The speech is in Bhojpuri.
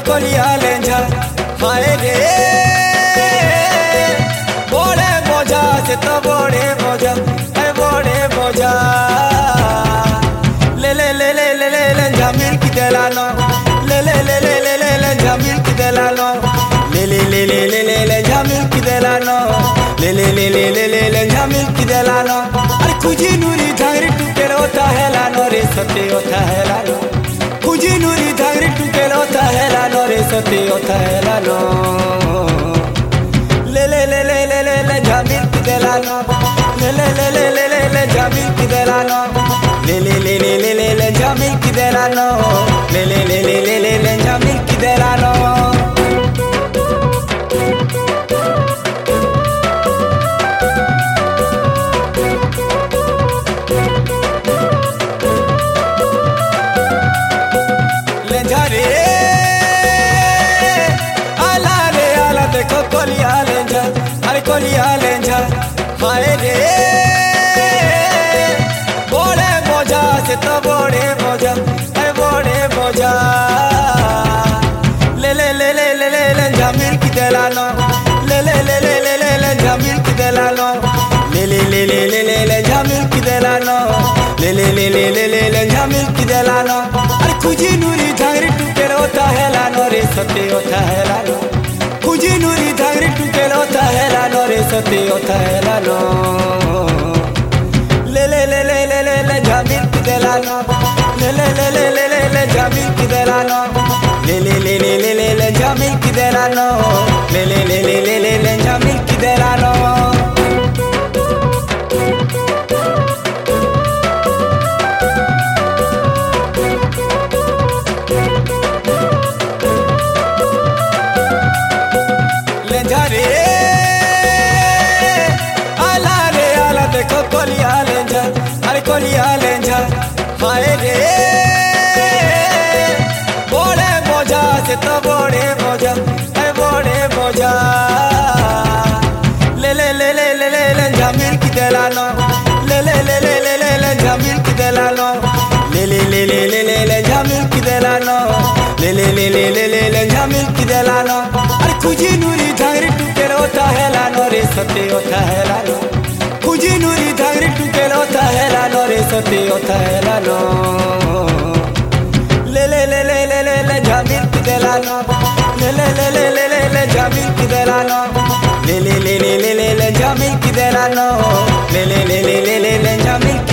कलिया लेंझा हाय रे बड़े बोझा से तो बड़े बोझा बड़े बोझा ले ले ले ले ले ले लेंझा मिल्क देलानो ले ले ले ले ले ले लेंझा मिल्क देलानो ले ले ले ले ले ले लेंझा मिल्क देलानो ले ले ले ले ले ले लेंझा मिल्क देलानो अरे कुजी नूरी धांगरी टुकेल होता है लानो रे सते होता है लानो कुजी नूरी धांगरी टुकेल होता है लानो रे सते होता है लानो ले ले ले ले ले ले लेंझा मिल्क देलानो ले ले ले ले ले ले लेंझा मिल्क देलानो ले ले ले ले ले ले लेंझा मिल्क देलानो ले ले ले ले ले ले लेंझा मिल्क देलानो देखो कलिया लेंझा अरे कलिया लेंझा हाय रे बड़े बोझा से तो बड़े बोझा बड़े बोझा ले ले ले ले ले ले लेंझा मिल्क देलानो ले ले ले ले ले ले लेंझा मिल्क देलानो ले ले ले ले ले ले लेंझा मिल्क देलानो ले ले ले ले ले ले लेंझा मिल्क देलानो अरे कुजी नूरी धांगरी टुकेल होता है लानो रे सते होता है लानो कुजी नूरी धांगरी टुकेल होता है लानो रे सते होता है लानो ले ले ले ले ले ले ले मिल्क देलानो ले ले ले ले ले ले ले मिल्क देलानो ले ले ले ले ले ले ले मिल्क देलानो ले ले ले ले ले ले ले मिल्क देलानो देखो कलिया लेंझा अरे कलिया लेंझा हाय रे बड़े बोझा से तो बड़े बोझा बड़े बोझा ले ले ले ले ले ले लेंझा मिल्क देलानो ले ले ले ले ले ले लेंझा मिल्क देलानो ले ले ले ले ले ले लेंझा मिल्क देलानो ले ले ले ले ले ले लेंझा मिल्क देलानो अरे कुजी नूरी धांगरी टुकेल होता है लानो रे सते होता है लानो कुजी नूरी धांगरी टुकेल होता है लानो रे सते होता है लानो ले ले ले ले ले ले ले मिल्क देलानो ले ले ले ले ले ले ले मिल्क देलानो ले ले ले ले ले ले ले मिल्क देलानो ले ले ले ले ले ले ले मिल्क